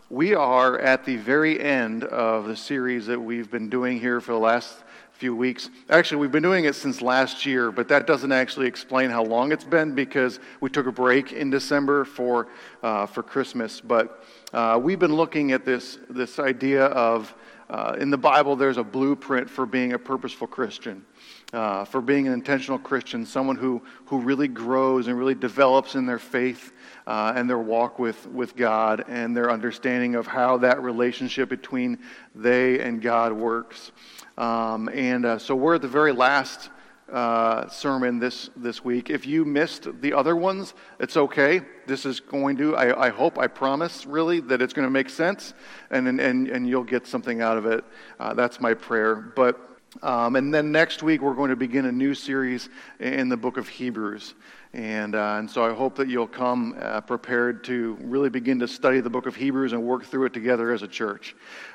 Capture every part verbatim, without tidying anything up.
we are at the very end of the series that we've been doing here for the last few weeks. Actually, we've been doing it since last year, but that doesn't actually explain how long it's been because we took a break in December for uh, for Christmas. But uh, we've been looking at this this idea of uh, in the Bible, there's a blueprint for being a purposeful Christian. Uh, for being an intentional Christian, someone who, who really grows and really develops in their faith uh, and their walk with, with God and their understanding of how that relationship between they and God works. Um, and uh, so we're at the very last uh, sermon this, this week. If you missed the other ones, it's okay. This is going to, I, I hope, I promise, really, that it's going to make sense and, and, and you'll get something out of it. Uh, that's my prayer. But Um, and then next week we're going to begin a new series in the book of Hebrews, and uh, and so I hope that you'll come uh, prepared to really begin to study the book of Hebrews and work through it together as a church.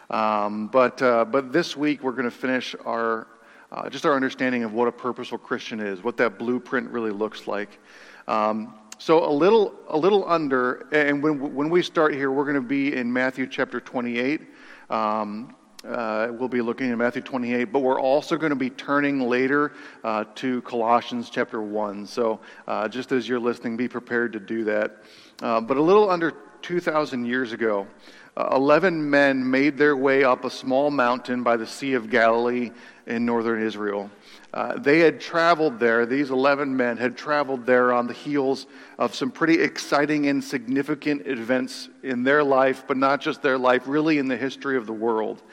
Um, but uh, but this week we're going to finish our uh, just our understanding of what a purposeful Christian is, what that blueprint really looks like. Um, so a little a little under, and when when we start here, we're going to be in Matthew chapter twenty-eight. Um, Uh, we'll be looking at Matthew twenty-eight, but we're also going to be turning later uh, to Colossians chapter one. So uh, just as you're listening, be prepared to do that. Uh, but a little under two thousand years ago, uh, eleven men made their way up a small mountain by the Sea of Galilee in northern Israel. Uh, they had traveled there, these eleven men had traveled there on the heels of some pretty exciting and significant events in their life, but not just their life, really in the history of the world.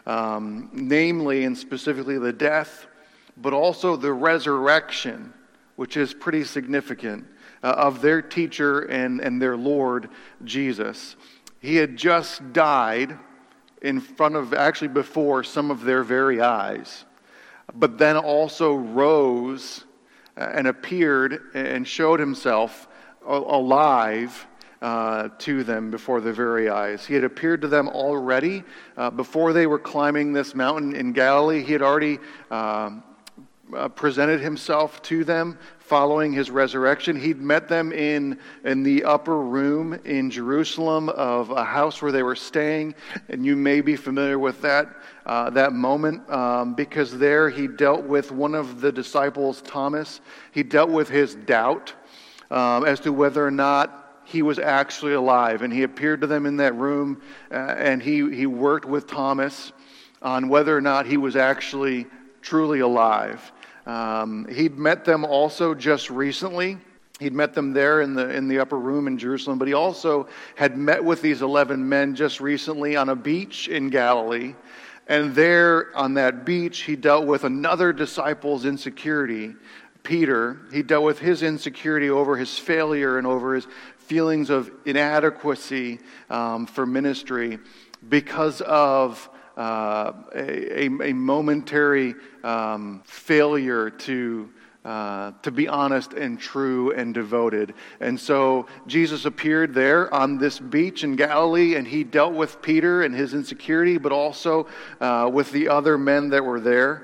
Um, namely and specifically the death, but also the resurrection, which is pretty significant, uh, of their teacher and, and their Lord, Jesus. He had just died in front of, actually before some of their very eyes, but then also rose and appeared and showed himself alive uh, to them before their very eyes. He had appeared to them already uh, before they were climbing this mountain in Galilee. He had already um, uh, presented himself to them following his resurrection. He'd met them in, in the upper room in Jerusalem of a house where they were staying, and you may be familiar with that uh, that moment um, because there he dealt with one of the disciples, Thomas. He dealt with his doubt um, as to whether or not he was actually alive, and he appeared to them in that room, uh, and he, he worked with Thomas on whether or not he was actually truly alive. Um, he'd met them also just recently. He'd met them there in the in the upper room in Jerusalem, but he also had met with these eleven men just recently on a beach in Galilee. And there on that beach, he dealt with another disciple's insecurity, Peter. He dealt with his insecurity over his failure and over his feelings of inadequacy um, for ministry because of Uh, a, a momentary um, failure to uh, to be honest and true and devoted. And so Jesus appeared there on this beach in Galilee, and he dealt with Peter and his insecurity, but also uh, with the other men that were there.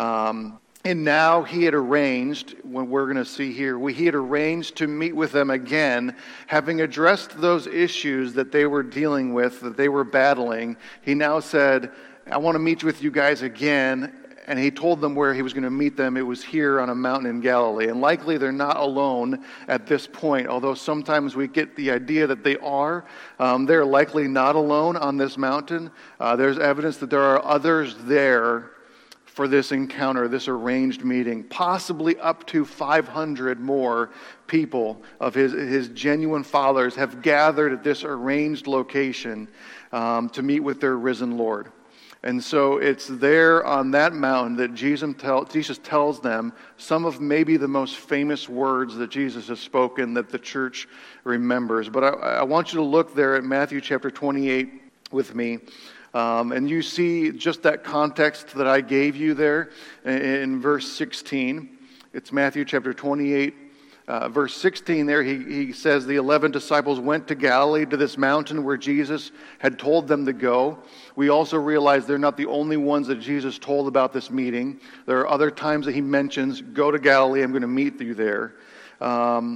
Um, And now he had arranged, what we're going to see here, he had arranged to meet with them again, having addressed those issues that they were dealing with, that they were battling. He now said, I want to meet with you guys again. And he told them where he was going to meet them. It was here on a mountain in Galilee. And likely they're not alone at this point, although sometimes we get the idea that they are. Um, they're likely not alone on this mountain. Uh, there's evidence that there are others there for this encounter, this arranged meeting. Possibly up to five hundred more people of his, his genuine followers have gathered at this arranged location um, to meet with their risen Lord. And so it's there on that mountain that Jesus, tell, Jesus tells them some of maybe the most famous words that Jesus has spoken that the church remembers. But I, I want you to look there at Matthew chapter twenty-eight with me. Um, and you see just that context that I gave you there in, in verse sixteen. It's Matthew chapter twenty-eight, uh, verse sixteen there. He, he says the eleven disciples went to Galilee, to this mountain where Jesus had told them to go. We also realize they're not the only ones that Jesus told about this meeting. There are other times that he mentions, go to Galilee, I'm going to meet you there. Um,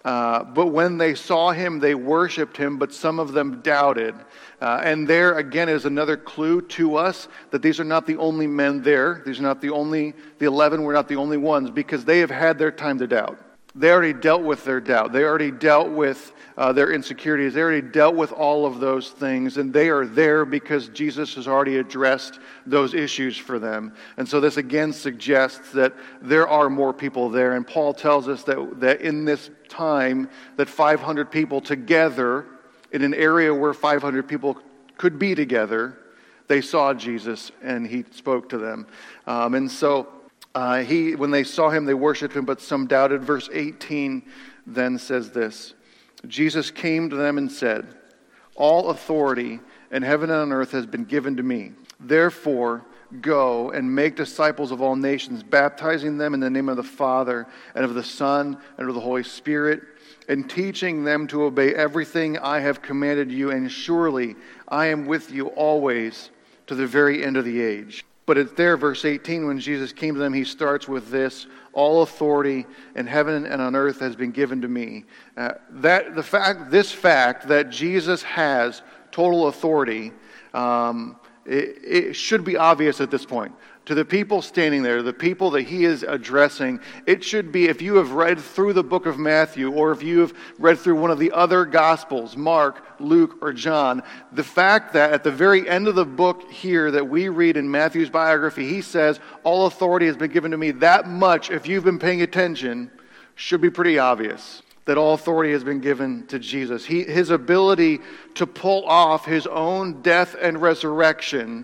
Uh, but when they saw him, they worshiped him, but some of them doubted. Uh, and there, again, is another clue to us that these are not the only men there. These are not the only, the eleven were not the only ones, because they have had their time to doubt. They already dealt with their doubt. They already dealt with uh, their insecurities. They already dealt with all of those things, and they are there because Jesus has already addressed those issues for them. And so this again suggests that there are more people there, and Paul tells us that, that in this time that five hundred people together, in an area where five hundred people could be together, they saw Jesus and he spoke to them. Um, and so Uh, he, when they saw him, they worshipped him, but some doubted. Verse eighteen then says this: Jesus came to them and said, "All authority in heaven and on earth has been given to me. Therefore, go and make disciples of all nations, baptizing them in the name of the Father and of the Son and of the Holy Spirit, and teaching them to obey everything I have commanded you. And surely I am with you always to the very end of the age." But it's there, verse eighteen, when Jesus came to them, he starts with this: all authority in heaven and on earth has been given to me. Uh, that the fact, this fact that Jesus has total authority, um, it, it should be obvious at this point. To the people standing there, the people that he is addressing, it should be, if you have read through the book of Matthew, or if you have read through one of the other Gospels, Mark, Luke, or John, the fact that at the very end of the book here that we read in Matthew's biography, he says, all authority has been given to me, that much, if you've been paying attention, should be pretty obvious. That all authority has been given to Jesus. He, his ability to pull off his own death and resurrection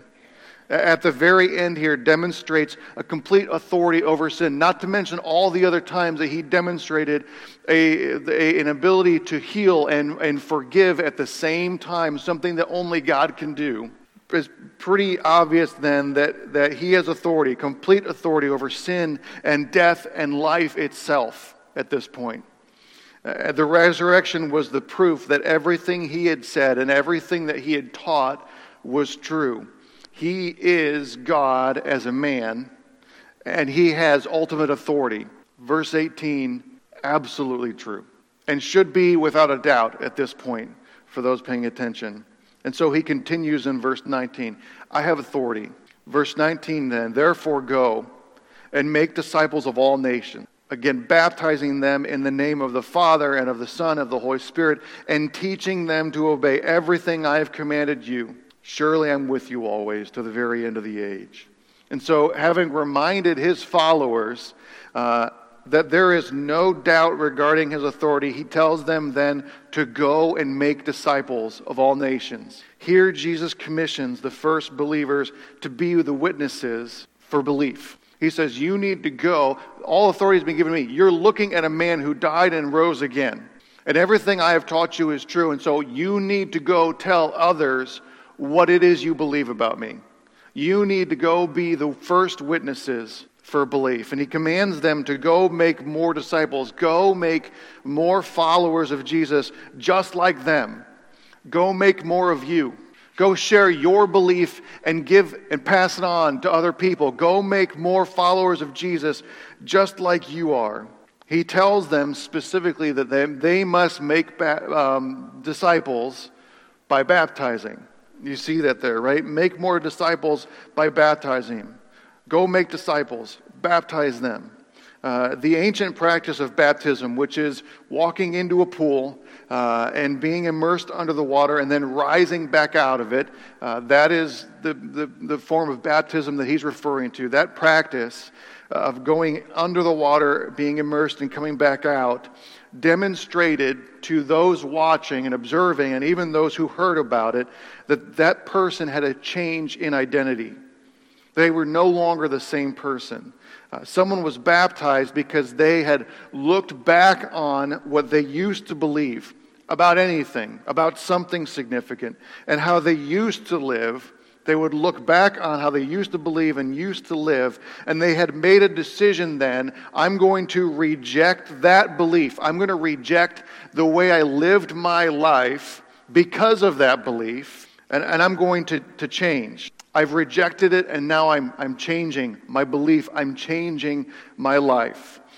at the very end here demonstrates a complete authority over sin, not to mention all the other times that he demonstrated a, a, an ability to heal and, and forgive at the same time, something that only God can do. It's pretty obvious then that, that he has authority, complete authority over sin and death and life itself at this point. Uh, the resurrection was the proof that everything he had said and everything that he had taught was true. He is God as a man, and he has ultimate authority. Verse eighteen, absolutely true, and should be without a doubt at this point for those paying attention. And so he continues in verse nineteen, I have authority. Verse nineteen then, therefore go and make disciples of all nations. Again, baptizing them in the name of the Father and of the Son and of the Holy Spirit, and teaching them to obey everything I have commanded you. Surely I'm with you always to the very end of the age. And so, having reminded his followers uh, that there is no doubt regarding his authority, he tells them then to go and make disciples of all nations. Here Jesus commissions the first believers to be the witnesses for belief. He says, you need to go. All authority has been given to me. You're looking at a man who died and rose again. And everything I have taught you is true. And so you need to go tell others what it is you believe about me. You need to go be the first witnesses for belief. And he commands them to go make more disciples. Go make more followers of Jesus just like them. Go make more of you. Go share your belief and give and pass it on to other people. Go make more followers of Jesus just like you are. He tells them specifically that they, they must make ba- um, disciples by baptizing. You see that there, right? Make more disciples by baptizing them. Go make disciples. Baptize them. Uh, the ancient practice of baptism, which is walking into a pool uh, and being immersed under the water and then rising back out of it, uh, that is the, the, the form of baptism that he's referring to. That practice of going under the water, being immersed and coming back out, demonstrated to those watching and observing, and even those who heard about it, that that person had a change in identity. They were no longer the same person. Uh, someone was baptized because they had looked back on what they used to believe about anything, about something significant, and how they used to live. They would look back on how they used to believe and used to live, and they had made a decision then, I'm going to reject that belief. I'm going to reject the way I lived my life because of that belief, and, and I'm going to, to change. I've rejected it, and now I'm, I'm changing my belief. I'm changing my life.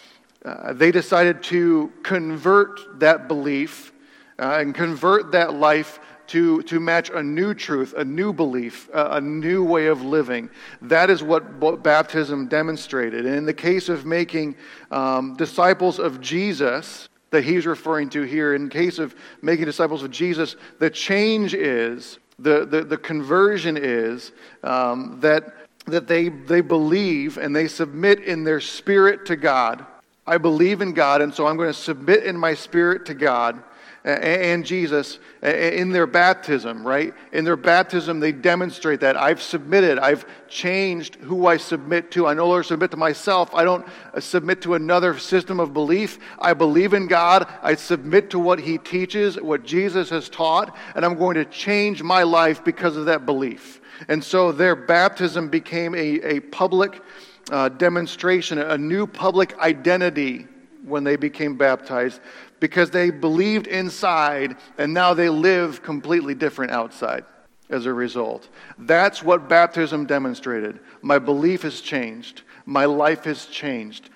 uh, they decided to convert that belief uh, and convert that life to, to match a new truth, a new belief, uh, a new way of living. That is what b- baptism demonstrated. And in the case of making um, disciples of Jesus, that he's referring to here, in case of making disciples of Jesus, the change is, the, the, the conversion is um, that, that they, they believe and they submit in their spirit to God. I believe in God, and so I'm going to submit in my spirit to God and Jesus in their baptism, right? In their baptism, they demonstrate that. I've submitted. I've changed who I submit to. I no longer submit to myself. I don't submit to another system of belief. I believe in God. I submit to what He teaches, what Jesus has taught, and I'm going to change my life because of that belief. And so their baptism became a, a public uh, demonstration, a new public identity when they became baptized, because they believed inside and now they live completely different outside as a result. That's what baptism demonstrated. My belief has changed. My life has changed.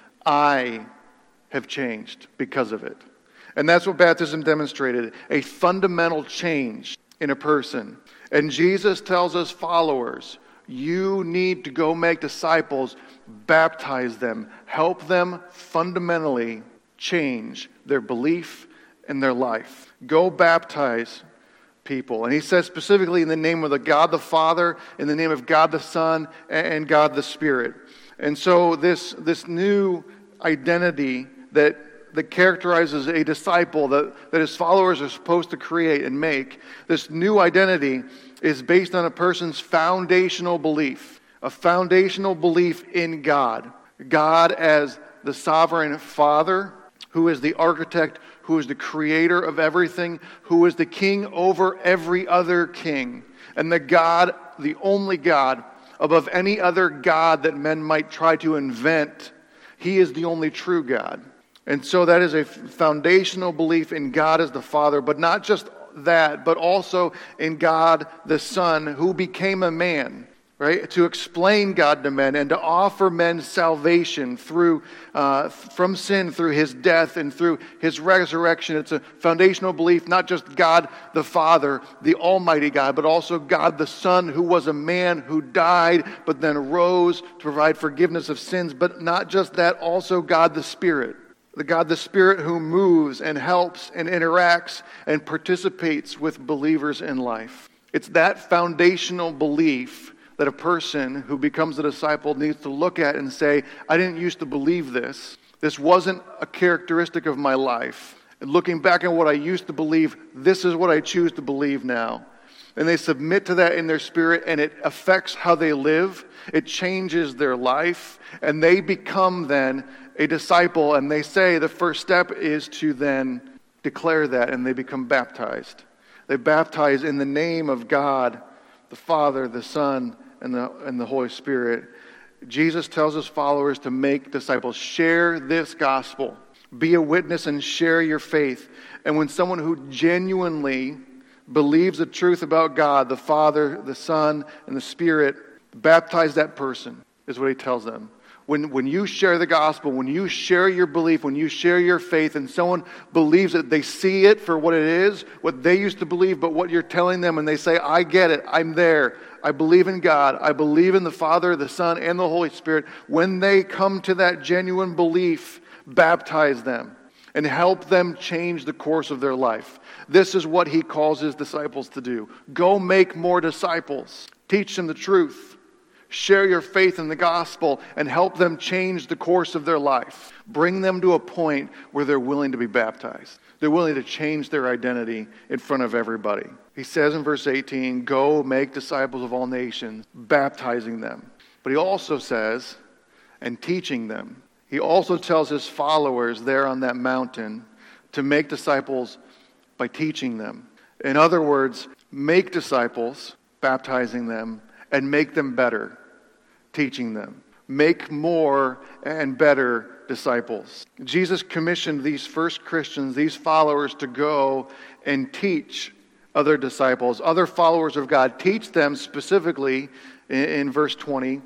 I have changed because of it. And that's what baptism demonstrated, a fundamental change in a person. And Jesus tells us followers, you need to go make disciples, baptize them, help them fundamentally change their belief and their life. Go baptize people. And he says specifically in the name of the God the Father, in the name of God the Son, and God the Spirit. And so this, this new identity that, that characterizes a disciple, that, that his followers are supposed to create and make, this new identity is based on a person's foundational belief, a foundational belief in God. God as the sovereign Father, who is the architect, who is the creator of everything, who is the king over every other king, and the God, the only God, above any other God that men might try to invent. He is the only true God. And so that is a foundational belief in God as the Father, but not just that, but also in God the Son, who became a man, right? To explain God to men and to offer men salvation through uh, from sin through His death and through His resurrection. It's a foundational belief, not just God the Father, the Almighty God, but also God the Son, who was a man who died but then rose to provide forgiveness of sins. But not just that, also God the Spirit. The God the Spirit who moves and helps and interacts and participates with believers in life. It's that foundational belief that a person who becomes a disciple needs to look at and say, I didn't used to believe this. This wasn't a characteristic of my life. And looking back at what I used to believe, this is what I choose to believe now. And they submit to that in their spirit, and it affects how they live. It changes their life, and they become then a disciple, and they say the first step is to then declare that, and they become baptized. They baptize in the name of God, the Father, the Son, and the, and the Holy Spirit. Jesus tells his followers to make disciples. Share this gospel. Be a witness and share your faith. And when someone who genuinely believes the truth about God, the Father, the Son, and the Spirit, baptize that person, is what he tells them. When, when you share the gospel, when you share your belief, when you share your faith, and someone believes it, they see it for what it is, what they used to believe, but what you're telling them, and they say, I get it, I'm there, I believe in God, I believe in the Father, the Son, and the Holy Spirit. When they come to that genuine belief, baptize them and help them change the course of their life. This is what he calls his disciples to do. Go make more disciples. Teach them the truth. Share your faith in the gospel and help them change the course of their life. Bring them to a point where they're willing to be baptized. They're willing to change their identity in front of everybody. He says in verse eighteen, go make disciples of all nations, baptizing them. But he also says, and teaching them. He also tells his followers there on that mountain to make disciples by teaching them. In other words, make disciples, baptizing them, and make them better, teaching them. Make more and better disciples. Jesus commissioned these first Christians, these followers, to go and teach other disciples, other followers of God. Teach them specifically, in, in verse twenty,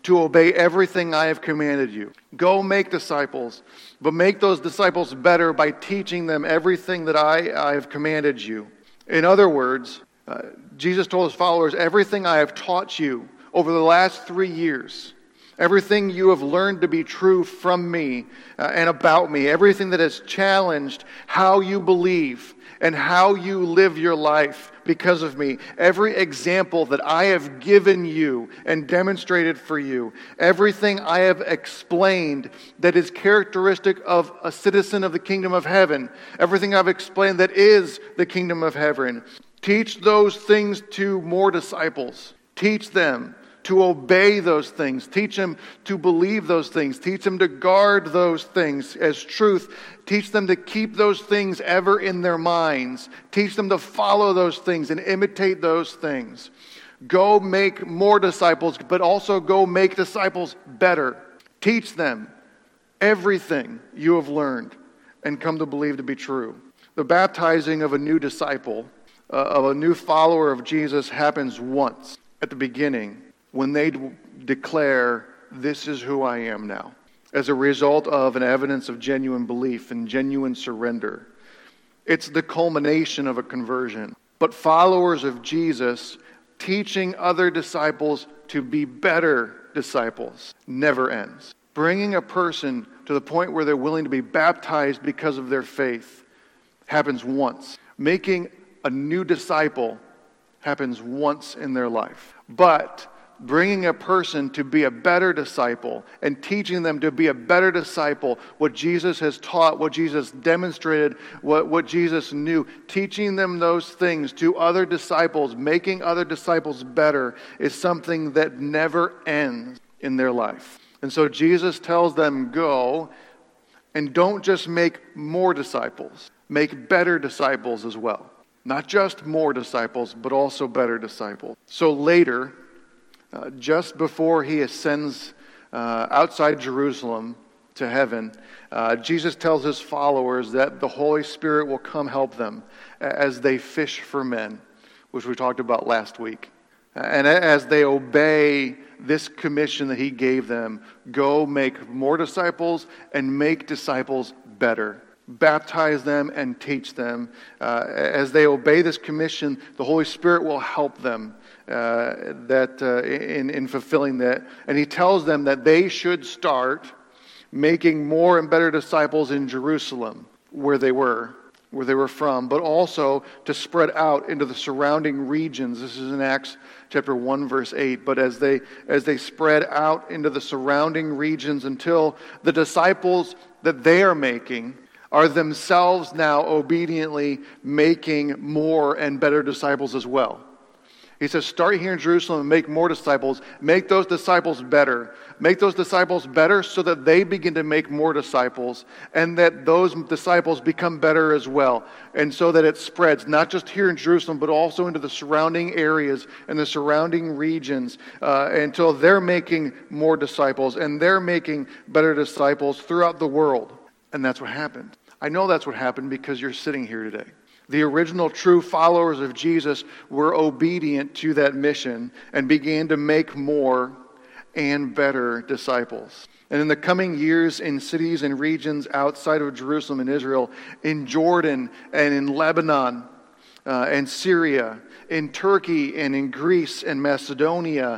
to obey everything I have commanded you. Go make disciples, but make those disciples better by teaching them everything that I, I have commanded you. In other words, uh, Jesus told his followers, everything I have taught you over the last three years, everything you have learned to be true from me uh, and about me, everything that has challenged how you believe and how you live your life because of me, every example that I have given you and demonstrated for you, everything I have explained that is characteristic of a citizen of the kingdom of heaven, everything I've explained that is the kingdom of heaven, teach those things to more disciples. Teach them to obey those things. Teach them to believe those things. Teach them to guard those things as truth. Teach them to keep those things ever in their minds. Teach them to follow those things and imitate those things. Go make more disciples, but also go make disciples better. Teach them everything you have learned and come to believe to be true. The baptizing of a new disciple, uh, of a new follower of Jesus, happens once at the beginning, when they d- declare, this is who I am now, as a result of an evidence of genuine belief and genuine surrender. It's the culmination of a conversion. But followers of Jesus teaching other disciples to be better disciples never ends. Bringing a person to the point where they're willing to be baptized because of their faith happens once. Making a new disciple happens once in their life. But bringing a person to be a better disciple and teaching them to be a better disciple, what Jesus has taught, what Jesus demonstrated, what, what Jesus knew, teaching them those things to other disciples, making other disciples better, is something that never ends in their life. And so Jesus tells them, go, and don't just make more disciples, make better disciples as well. Not just more disciples, but also better disciples. So later, Uh, just before he ascends uh, outside Jerusalem to heaven, uh, Jesus tells his followers that the Holy Spirit will come help them as they fish for men, which we talked about last week. And as they obey this commission that he gave them, go make more disciples and make disciples better. Baptize them and teach them. Uh, as they obey this commission, the Holy Spirit will help them uh, that uh, in, in fulfilling that. And he tells them that they should start making more and better disciples in Jerusalem, where they were, where they were from, but also to spread out into the surrounding regions. This is in Acts chapter one, verse eight. But as they as they spread out into the surrounding regions until the disciples that they are making are themselves now obediently making more and better disciples as well. He says, start here in Jerusalem and make more disciples. Make those disciples better. Make those disciples better so that they begin to make more disciples and that those disciples become better as well. And so that it spreads, not just here in Jerusalem, but also into the surrounding areas and the surrounding regions uh, until they're making more disciples and they're making better disciples throughout the world. And that's what happened. I know that's what happened because you're sitting here today. The original true followers of Jesus were obedient to that mission and began to make more and better disciples. And in the coming years, in cities and regions outside of Jerusalem and Israel, in Jordan and in Lebanon uh, and Syria, in Turkey and in Greece and Macedonia,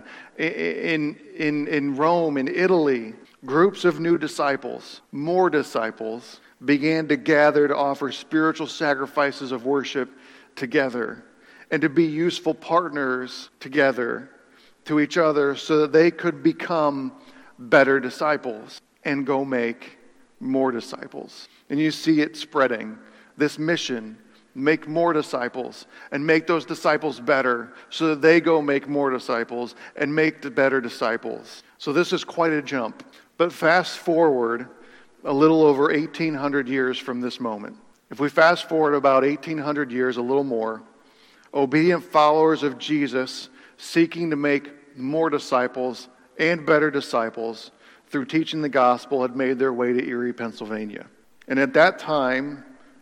in, in, in Rome and Italy, groups of new disciples, more disciples, began to gather to offer spiritual sacrifices of worship together and to be useful partners together to each other so that they could become better disciples and go make more disciples. And you see it spreading. This mission, make more disciples and make those disciples better so that they go make more disciples and make the better disciples. So this is quite a jump. But fast forward a little over eighteen hundred years from this moment. If we fast forward about eighteen hundred years, a little more, obedient followers of Jesus seeking to make more disciples and better disciples through teaching the gospel had made their way to Erie, Pennsylvania. And at that time,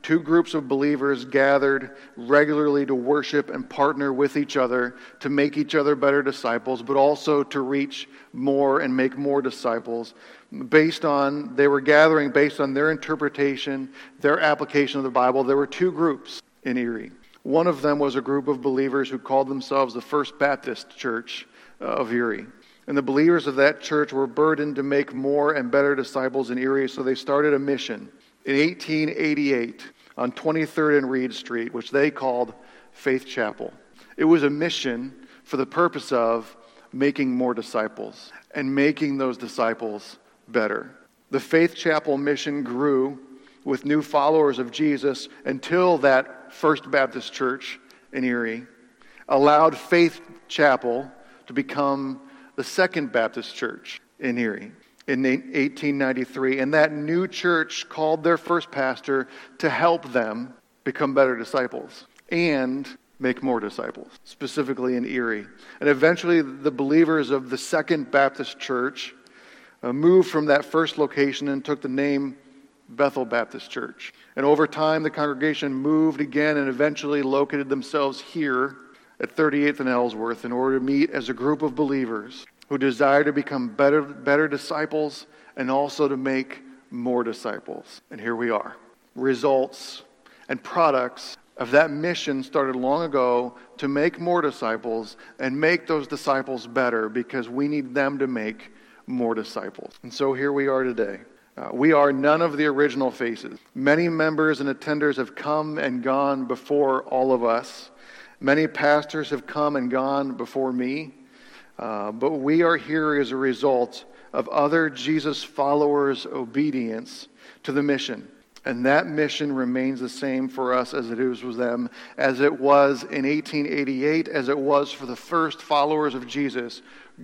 Two groups of believers gathered regularly to worship and partner with each other to make each other better disciples, but also to reach more and make more disciples. Based on, they were gathering based on their interpretation, their application of the Bible. There were two groups in Erie. One of them was a group of believers who called themselves the First Baptist Church of Erie. And the believers of that church were burdened to make more and better disciples in Erie, so they started a mission in eighteen eighty-eight on twenty-third and Reed Street, which they called Faith Chapel. It was a mission for the purpose of making more disciples and making those disciples better. The Faith Chapel mission grew with new followers of Jesus until that First Baptist Church in Erie allowed Faith Chapel to become the Second Baptist Church in Erie in eighteen ninety-three. And that new church called their first pastor to help them become better disciples and make more disciples, specifically in Erie. And eventually the believers of the Second Baptist Church uh, moved from that first location and took the name Bethel Baptist Church. And over time the congregation moved again and eventually located themselves here at thirty-eighth and Ellsworth in order to meet as a group of believers who desire to become better, better disciples and also to make more disciples. And here we are. Results and products of that mission started long ago to make more disciples and make those disciples better because we need them to make more disciples. And so here we are today. Uh, we are none of the original faces. Many members and attenders have come and gone before all of us. Many pastors have come and gone before me. Uh, but we are here as a result of other Jesus followers' obedience to the mission. And that mission remains the same for us as it is with them, as it was in eighteen eighty-eight, as it was for the first followers of Jesus.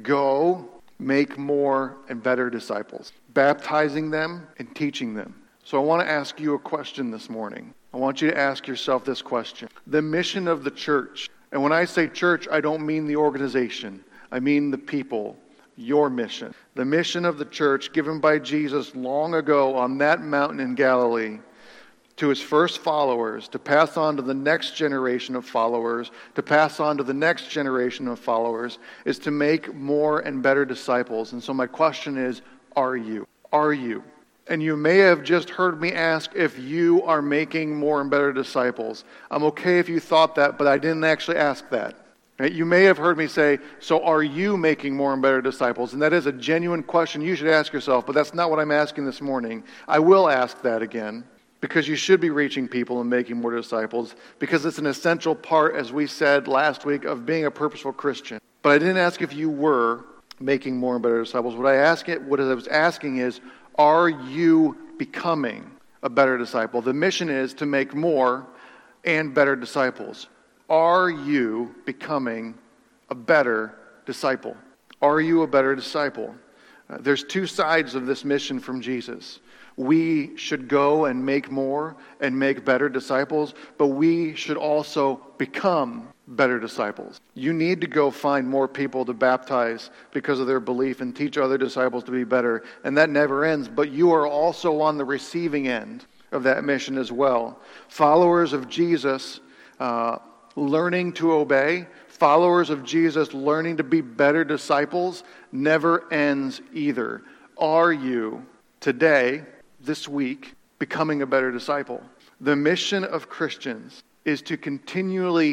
Go, make more and better disciples, baptizing them and teaching them. So I want to ask you a question this morning. I want you to ask yourself this question. The mission of the church, and when I say church, I don't mean the organization. I mean the people, your mission. The mission of the church given by Jesus long ago on that mountain in Galilee to his first followers, to pass on to the next generation of followers, to pass on to the next generation of followers, is to make more and better disciples. And so my question is, are you? Are you? And you may have just heard me ask if you are making more and better disciples. I'm okay if you thought that, but I didn't actually ask that. Right? You may have heard me say, so are you making more and better disciples? And that is a genuine question you should ask yourself, but that's not what I'm asking this morning. I will ask that again, because you should be reaching people and making more disciples, because it's an essential part, as we said last week, of being a purposeful Christian. But I didn't ask if you were making more and better disciples. What I ask it, what I was asking is, are you becoming a better disciple? The mission is to make more and better disciples. Are you becoming a better disciple? Are you a better disciple? Uh, there's two sides of this mission from Jesus. We should go and make more and make better disciples, but we should also become better disciples. You need to go find more people to baptize because of their belief and teach other disciples to be better, and that never ends, but you are also on the receiving end of that mission as well. Followers of Jesus uh, learning to obey, followers of Jesus learning to be better disciples never ends either. Are you today, this week, becoming a better disciple? The mission of Christians is to continually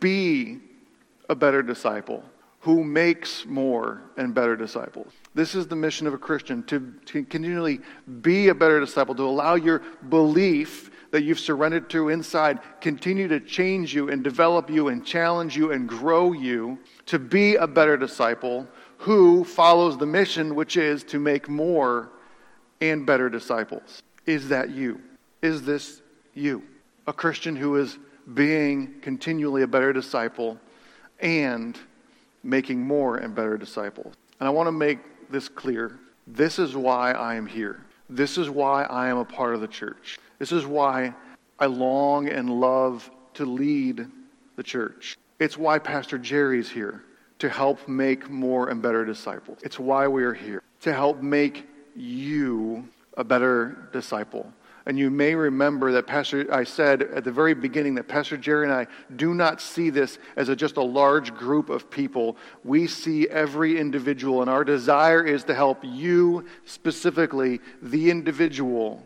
be a better disciple who makes more and better disciples. This is the mission of a Christian, to, to continually be a better disciple, to allow your belief that you've surrendered to inside continue to change you and develop you and challenge you and grow you to be a better disciple who follows the mission, which is to make more and better disciples. Is that you? Is this you? A Christian who is being continually a better disciple and making more and better disciples. And I want to make this clear. This is why I am here. This is why I am a part of the church. This is why I long and love to lead the church. It's why Pastor Jerry's here, to help make more and better disciples. It's why we are here, to help make you a better disciple. And you may remember that Pastor, I said at the very beginning that Pastor Jerry and I do not see this as a, just a large group of people. We see every individual, and our desire is to help you, specifically the individual,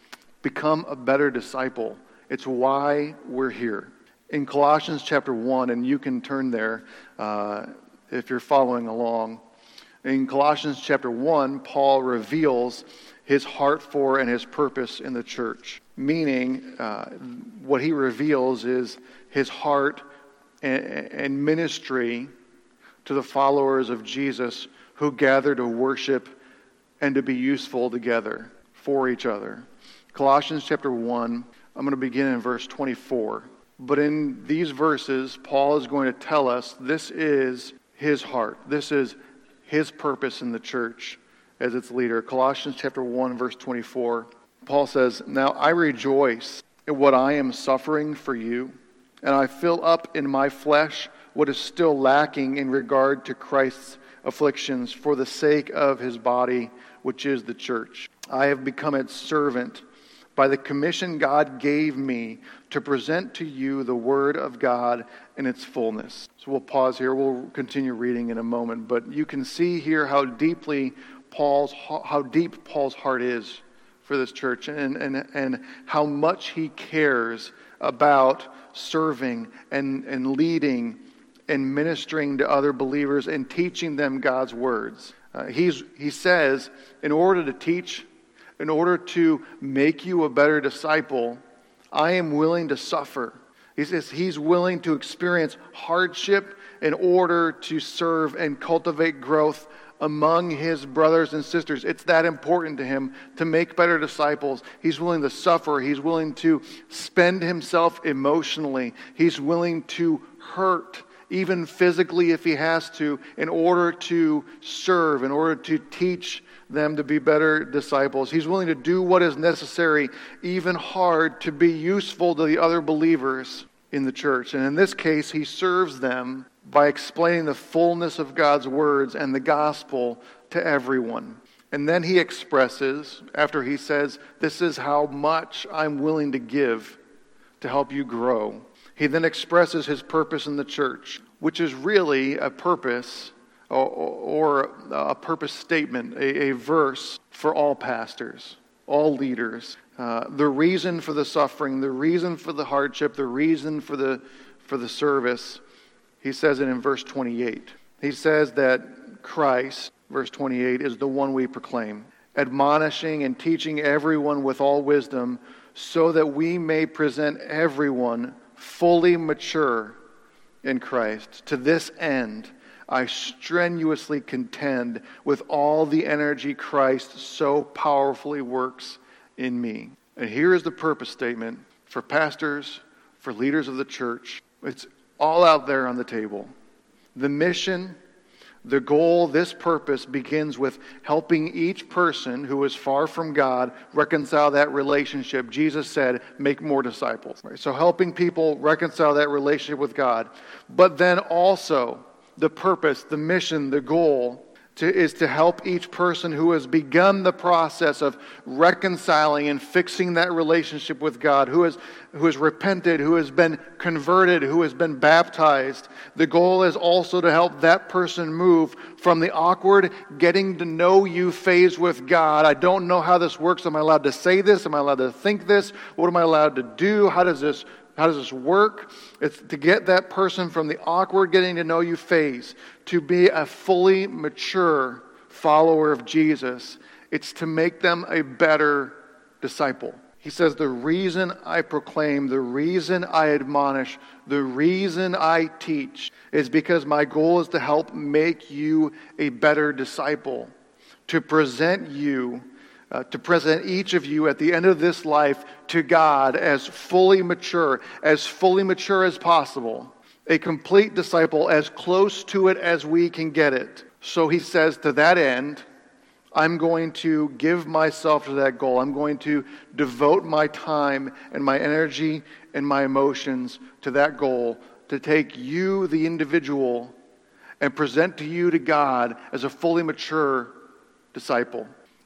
become a better disciple. It's why we're here. In Colossians chapter one, and you can turn there uh, if you're following along. In Colossians chapter one, Paul reveals his heart for and his purpose in the church. Meaning, uh, what he reveals is his heart and, and ministry to the followers of Jesus who gather to worship and to be useful together for each other. Colossians chapter one, I'm going to begin in verse twenty-four. But in these verses, Paul is going to tell us this is his heart. This is his purpose in the church as its leader. Colossians chapter one, verse twenty-four. Paul says, "Now I rejoice in what I am suffering for you, and I fill up in my flesh what is still lacking in regard to Christ's afflictions for the sake of his body, which is the church. I have become its servant by the commission God gave me to present to you the word of God in its fullness." So we'll pause here. We'll continue reading in a moment. But you can see here how deeply Paul's how deep Paul's heart is for this church, and, and, and how much he cares about serving and, and leading and ministering to other believers and teaching them God's words. Uh, he's, he says, in order to teach, in order to make you a better disciple, I am willing to suffer. He says he's willing to experience hardship in order to serve and cultivate growth among his brothers and sisters. It's that important to him to make better disciples. He's willing to suffer. He's willing to spend himself emotionally. He's willing to hurt, even physically if he has to, in order to serve, in order to teach them to be better disciples. He's willing to do what is necessary, even hard, to be useful to the other believers in the church. And in this case, he serves them by explaining the fullness of God's words and the gospel to everyone. And then he expresses, after he says, this is how much I'm willing to give to help you grow, he then expresses his purpose in the church, which is really a purpose or, or a purpose statement, a, a verse for all pastors, all leaders. Uh, the reason for the suffering, the reason for the hardship, the reason for the for the service. He says it in verse twenty-eight. He says that Christ, verse twenty-eight, is the one we proclaim, admonishing and teaching everyone with all wisdom, so that we may present everyone fully mature in Christ. To this end, I strenuously contend with all the energy Christ so powerfully works in me. And here is the purpose statement for pastors, for leaders of the church. It's all out there on the table. The mission, the goal, this purpose begins with helping each person who is far from God reconcile that relationship. Jesus said, make more disciples. Right? So helping people reconcile that relationship with God. But then also the purpose, the mission, the goal to, is to help each person who has begun the process of reconciling and fixing that relationship with God, who has, who has repented, who has been converted, who has been baptized. The goal is also to help that person move from the awkward getting to know you phase with God. I don't know how this works. Am I allowed to say this? Am I allowed to think this? What am I allowed to do? How does this How does this work? It's to get that person from the awkward getting to know you phase to be a fully mature follower of Jesus. It's to make them a better disciple. He says, the reason I proclaim, the reason I admonish, the reason I teach is because my goal is to help make you a better disciple, to present you Uh, to present each of you at the end of this life to God as fully mature, as fully mature as possible, a complete disciple, as close to it as we can get it. So he says, to that end, I'm going to give myself to that goal. I'm going to devote my time and my energy and my emotions to that goal, to take you, the individual, and present to you to God as a fully mature disciple.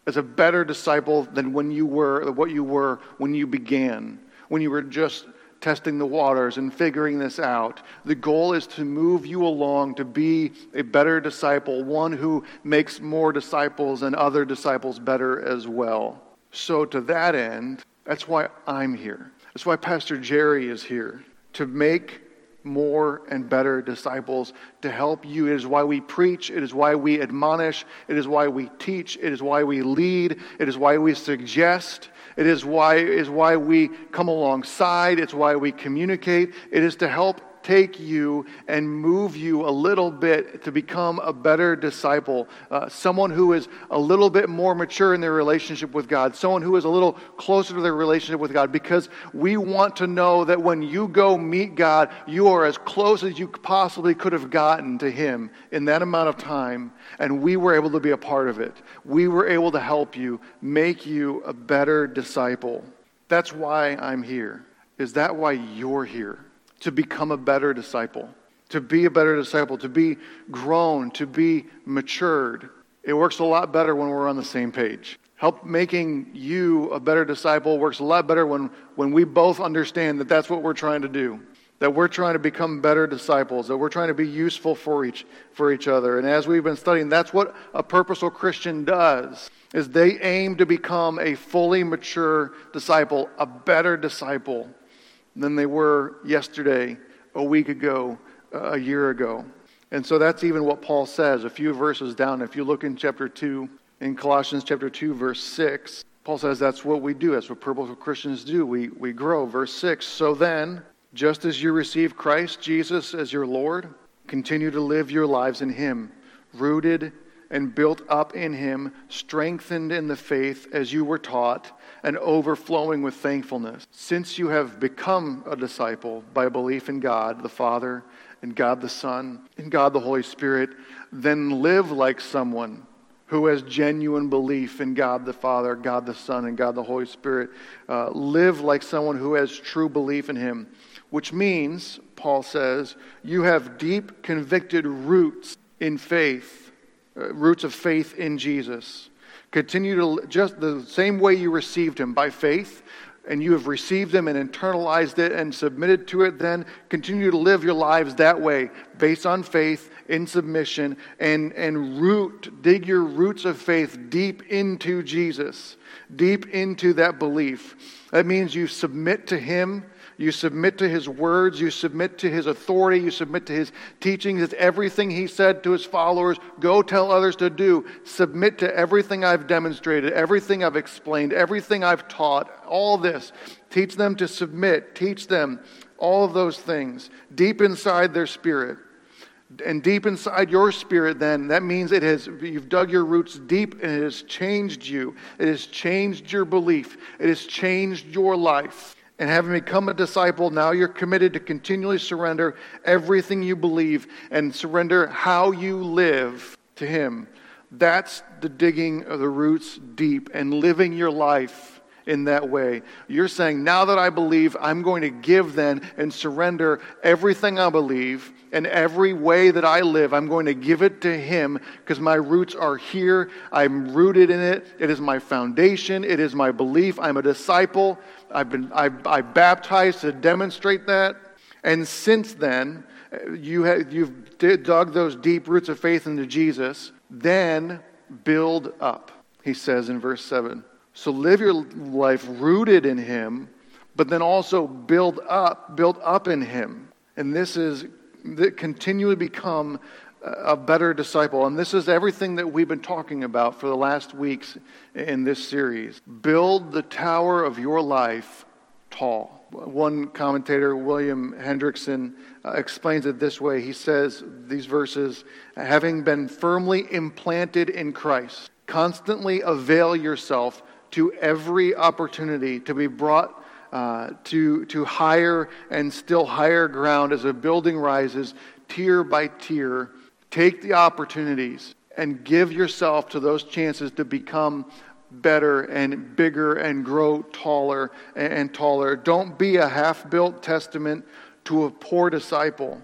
as a better disciple than when you were, what you were when you began, when you were just testing the waters and figuring this out. The goal is to move you along to be a better disciple, one who makes more disciples and other disciples better as well. So to that end, that's why I'm here. That's why Pastor Jerry is here, to make more and better disciples, to help you. It is why we preach. It is why we admonish. It is why we teach. It is why we lead. It is why we suggest. It is why, it is why we come alongside. It's why we communicate. It is to help take you and move you a little bit to become a better disciple, uh, someone who is a little bit more mature in their relationship with God, someone who is a little closer to their relationship with God, because we want to know that when you go meet God, you are as close as you possibly could have gotten to Him in that amount of time, and we were able to be a part of it. We were able to help you, make you a better disciple. That's why I'm here. Is that why you're here? To become a better disciple, to be a better disciple, to be grown, to be matured. It works a lot better when we're on the same page. Help making you a better disciple works a lot better when, when we both understand that that's what we're trying to do, that we're trying to become better disciples, that we're trying to be useful for each, for each other. And as we've been studying, that's what a purposeful Christian does, is they aim to become a fully mature disciple, a better disciple than they were yesterday, a week ago, a year ago. And so that's even what Paul says a few verses down. If you look in chapter two, in Colossians chapter two, verse six, Paul says that's what we do. That's what purposeful Christians do. We, we grow. Verse six, so then, just as you receive Christ Jesus as your Lord, continue to live your lives in Him, rooted and built up in Him, strengthened in the faith as you were taught, and overflowing with thankfulness. Since you have become a disciple by belief in God the Father, and God the Son, and God the Holy Spirit, then live like someone who has genuine belief in God the Father, God the Son, and God the Holy Spirit. Uh, live like someone who has true belief in Him, which means, Paul says, you have deep convicted roots in faith, uh, roots of faith in Jesus. Continue to, just the same way you received Him, by faith, and you have received Him and internalized it and submitted to it, then continue to live your lives that way, based on faith, in submission, and, and root, dig your roots of faith deep into Jesus, deep into that belief. That means you submit to Him, you submit to His words, you submit to His authority, you submit to His teachings. It's everything He said to His followers, go tell others to do. Submit to everything I've demonstrated, everything I've explained, everything I've taught, all this. Teach them to submit, teach them all of those things deep inside their spirit. And deep inside your spirit, then, that means it has, you've dug your roots deep and it has changed you. It has changed your belief. It has changed your life. And having become a disciple, now you're committed to continually surrender everything you believe and surrender how you live to Him. That's the digging of the roots deep and living your life in that way. You're saying, now that I believe, I'm going to give then and surrender everything I believe and every way that I live. I'm going to give it to Him because my roots are here. I'm rooted in it. It is my foundation. It is my belief. I'm a disciple. I've been I, I baptized to demonstrate that. And since then, you have, you've dug those deep roots of faith into Jesus. Then build up, he says in verse seven. So live your life rooted in Him, but then also build up, build up in Him. And this is that continually become a better disciple. And this is everything that we've been talking about for the last weeks in this series. Build the tower of your life tall. One commentator, William Hendrickson, uh, explains it this way. He says, these verses, having been firmly implanted in Christ, constantly avail yourself to every opportunity to be brought uh, to, to higher and still higher ground as a building rises, tier by tier. Take the opportunities and give yourself to those chances to become better and bigger and grow taller and, and taller. Don't be a half-built testament to a poor disciple.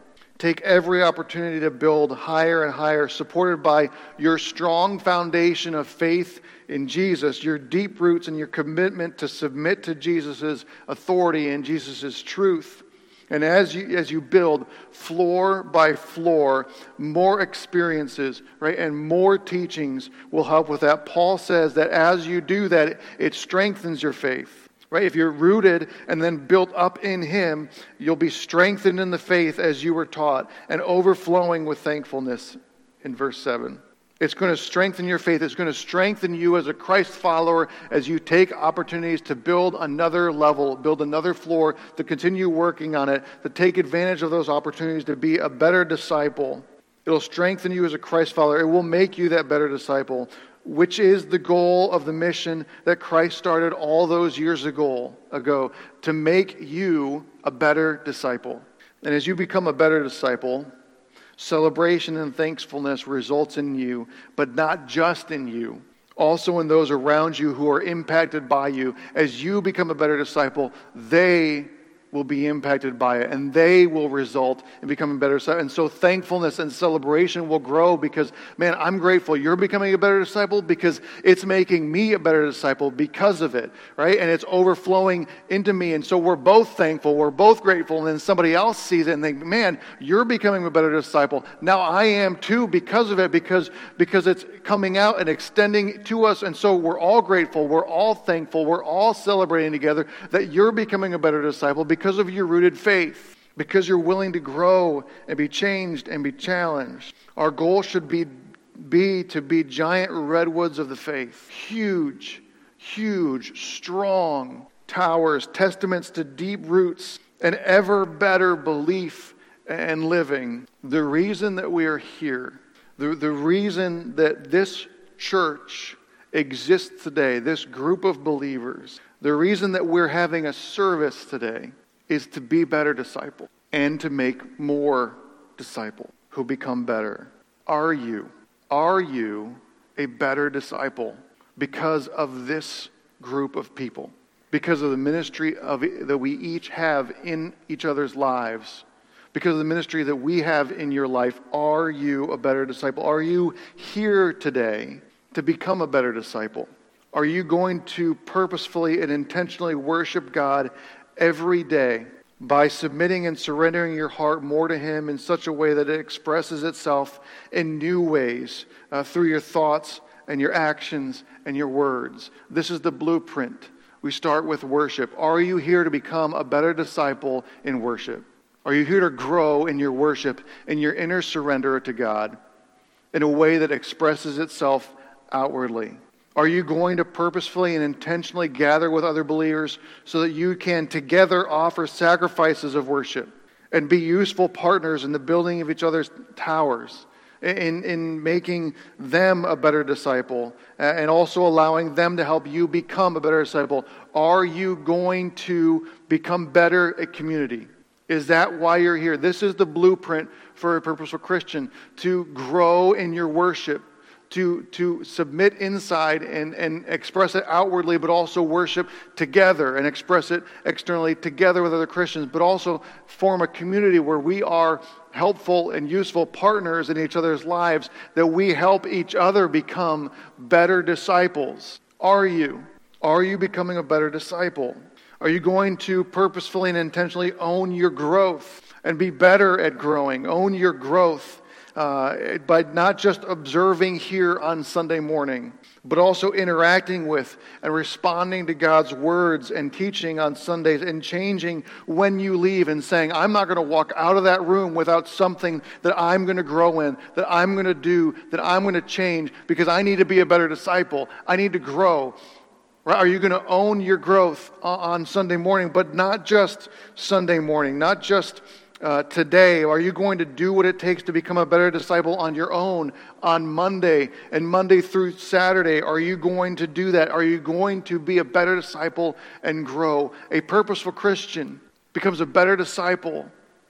take every opportunity to build higher and higher, supported by your strong foundation of faith in Jesus, your deep roots and your commitment to submit to Jesus' authority and Jesus' truth. And as you as you build floor by floor, more experiences, right, and more teachings will help with that. Paul says that as you do that, it strengthens your faith, right? If you're rooted and then built up in Him, you'll be strengthened in the faith as you were taught and overflowing with thankfulness in verse seven. It's going to strengthen your faith. It's going to strengthen you as a Christ follower as you take opportunities to build another level, build another floor, to continue working on it, to take advantage of those opportunities to be a better disciple. It'll strengthen you as a Christ follower. It will make you that better disciple, which is the goal of the mission that Christ started all those years ago, ago to make you a better disciple. And as you become a better disciple, celebration and thankfulness results in you, but not just in you, also in those around you who are impacted by you. As you become a better disciple, they will be impacted by it, and they will result in becoming better disciples. And so thankfulness and celebration will grow because, man, I'm grateful you're becoming a better disciple because it's making me a better disciple because of it, right? And it's overflowing into me. And so we're both thankful, we're both grateful, and then somebody else sees it and think, man, you're becoming a better disciple. Now I am too because of it, because, because it's coming out and extending to us. And so we're all grateful, we're all thankful, we're all celebrating together that you're becoming a better disciple because Because of your rooted faith, because you're willing to grow and be changed and be challenged. Our goal should be, be to be giant redwoods of the faith. Huge, huge, strong towers, testaments to deep roots and ever better belief and living. The reason that we are here, the, the reason that this church exists today, this group of believers, the reason that we're having a service today is to be better disciples and to make more disciples who become better. Are you, are you a better disciple because of this group of people? Because of the ministry of that we each have in each other's lives? Because of the ministry that we have in your life, are you a better disciple? Are you here today to become a better disciple? Are you going to purposefully and intentionally worship God every day by submitting and surrendering your heart more to Him in such a way that it expresses itself in new ways uh, through your thoughts and your actions and your words? This is the blueprint. We start with worship. Are you here to become a better disciple in worship? Are you here to grow in your worship, in your inner surrender to God in a way that expresses itself outwardly? Are you going to purposefully and intentionally gather with other believers so that you can together offer sacrifices of worship and be useful partners in the building of each other's towers, in, in making them a better disciple, and also allowing them to help you become a better disciple? Are you going to become better at community? Is that why you're here? This is the blueprint for a purposeful Christian, to grow in your worship, to, to submit inside and, and express it outwardly, but also worship together and express it externally together with other Christians, but also form a community where we are helpful and useful partners in each other's lives, that we help each other become better disciples. Are you? Are you becoming a better disciple? Are you going to purposefully and intentionally own your growth and be better at growing? Own your growth uh, by not just observing here on Sunday morning, but also interacting with and responding to God's words and teaching on Sundays, and changing when you leave and saying, I'm not going to walk out of that room without something that I'm going to grow in, that I'm going to do, that I'm going to change, because I need to be a better disciple. I need to grow. Right? Are you going to own your growth on Sunday morning, but not just Sunday morning, not just uh, today? Are you going to do what it takes to become a better disciple on your own on Monday and Monday through Saturday? Are you going to do that? Are you going to be a better disciple and grow? A purposeful Christian becomes a better disciple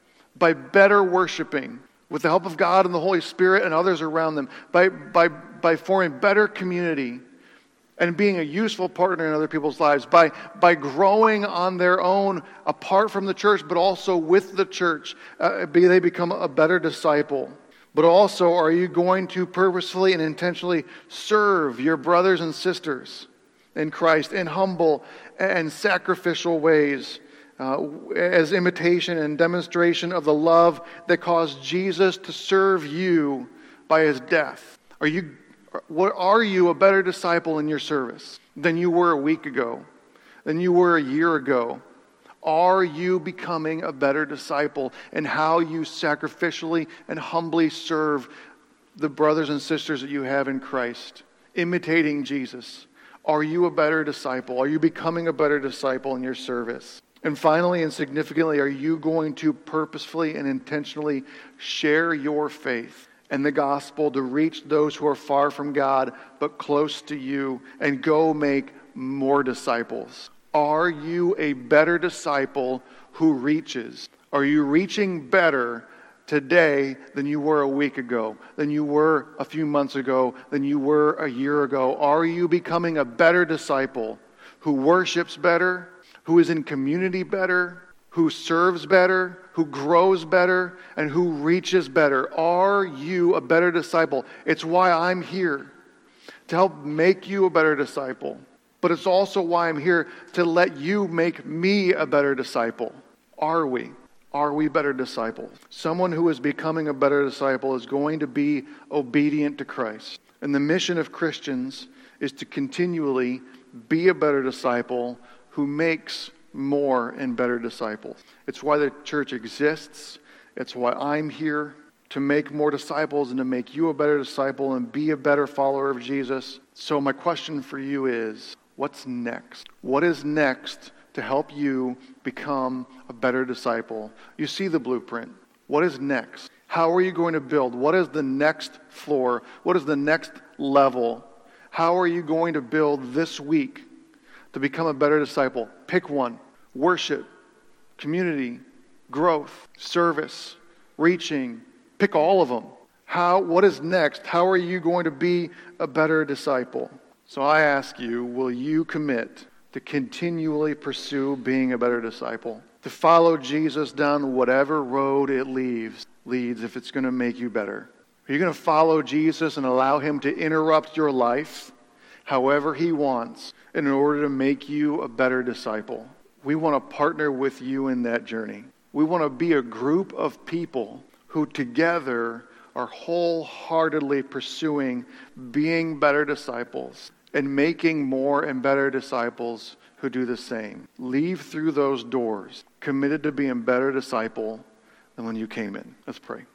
by better worshiping with the help of God and the Holy Spirit and others around them, by, by, by forming better community and being a useful partner in other people's lives, by, by growing on their own apart from the church, but also with the church, uh, be they become a better disciple. But also, are you going to purposefully and intentionally serve your brothers and sisters in Christ in humble and sacrificial ways, uh, as imitation and demonstration of the love that caused Jesus to serve you by his death? Are you, what, are you a better disciple in your service than you were a week ago, than you were a year ago? Are you becoming a better disciple in how you sacrificially and humbly serve the brothers and sisters that you have in Christ, imitating Jesus? Are you a better disciple? Are you becoming a better disciple in your service? And finally and significantly, are you going to purposefully and intentionally share your faith and the gospel to reach those who are far from God but close to you, and go make more disciples? Are you a better disciple who reaches? Are you reaching better today than you were a week ago, than you were a few months ago, than you were a year ago? Are you becoming a better disciple who worships better, who is in community better, who serves better, who grows better, and who reaches better? Are you a better disciple? It's why I'm here, to help make you a better disciple. But it's also why I'm here, to let you make me a better disciple. Are we? Are we better disciples? Someone who is becoming a better disciple is going to be obedient to Christ. And the mission of Christians is to continually be a better disciple who makes more and better disciples. It's why the church exists. It's why I'm here, to make more disciples and to make you a better disciple and be a better follower of Jesus. So my question for you is, what's next? What is next to help you become a better disciple? You see the blueprint. What is next? How are you going to build? What is the next floor? What is the next level? How are you going to build this week to become a better disciple? Pick one. Worship, community, growth, service, reaching. Pick all of them. How? What is next? How are you going to be a better disciple? So I ask you, will you commit to continually pursue being a better disciple? To follow Jesus down whatever road it leads, leads if it's going to make you better? Are you going to follow Jesus and allow him to interrupt your life however he wants in order to make you a better disciple? We want to partner with you in that journey. We want to be a group of people who together are wholeheartedly pursuing being better disciples and making more and better disciples who do the same. Leave through those doors committed to being a better disciple than when you came in. Let's pray.